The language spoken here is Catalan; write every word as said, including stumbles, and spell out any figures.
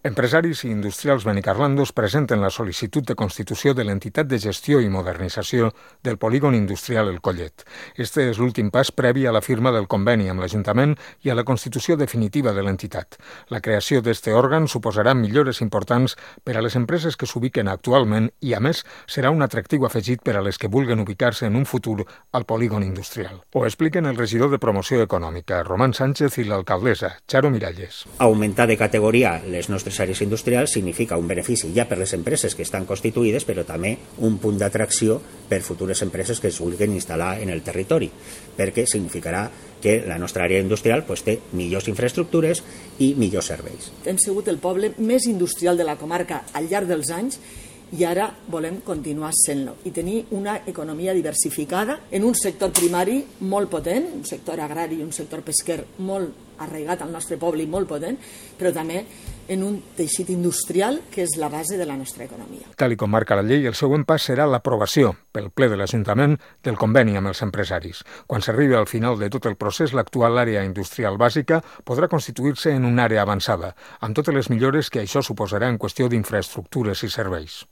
Empresaris i industrials benicarlandos presenten la sol·licitud de constitució de l'entitat de gestió i modernització del polígon industrial El Collet. Este és l'últim pas previ a la firma del conveni amb l'Ajuntament i a la constitució definitiva de l'entitat. La creació d'este òrgan suposarà millores importants per a les empreses que s'ubiquen actualment i, a més, serà un atractiu afegit per a les que vulguen ubicar-se en un futur al polígon industrial. Ho expliquen el regidor de Promoció Econòmica, Román Sánchez, i l'alcaldessa, Charo Miralles. Augmentar de categoria les nostres àrees industrials significa un benefici ja per les empreses que estan constituïdes, però també un punt d'atracció per futures empreses que es vulguin instal·lar en el territori, perquè significarà que la nostra àrea industrial pues, té millors infraestructures i millors serveis. Hem sigut el poble més industrial de la comarca al llarg dels anys i ara volem continuar sent-lo i tenir una economia diversificada en un sector primari molt potent, un sector agrari i un sector pesquer molt arraigat al nostre poble i molt potent, però també en un teixit industrial que és la base de la nostra economia. Tal i com marca la llei, el següent pas serà l'aprovació pel ple de l'Ajuntament del conveni amb els empresaris. Quan s'arribi al final de tot el procés, l'actual àrea industrial bàsica podrà constituir-se en una àrea avançada, amb totes les millores que això suposarà en qüestió d'infraestructures i serveis.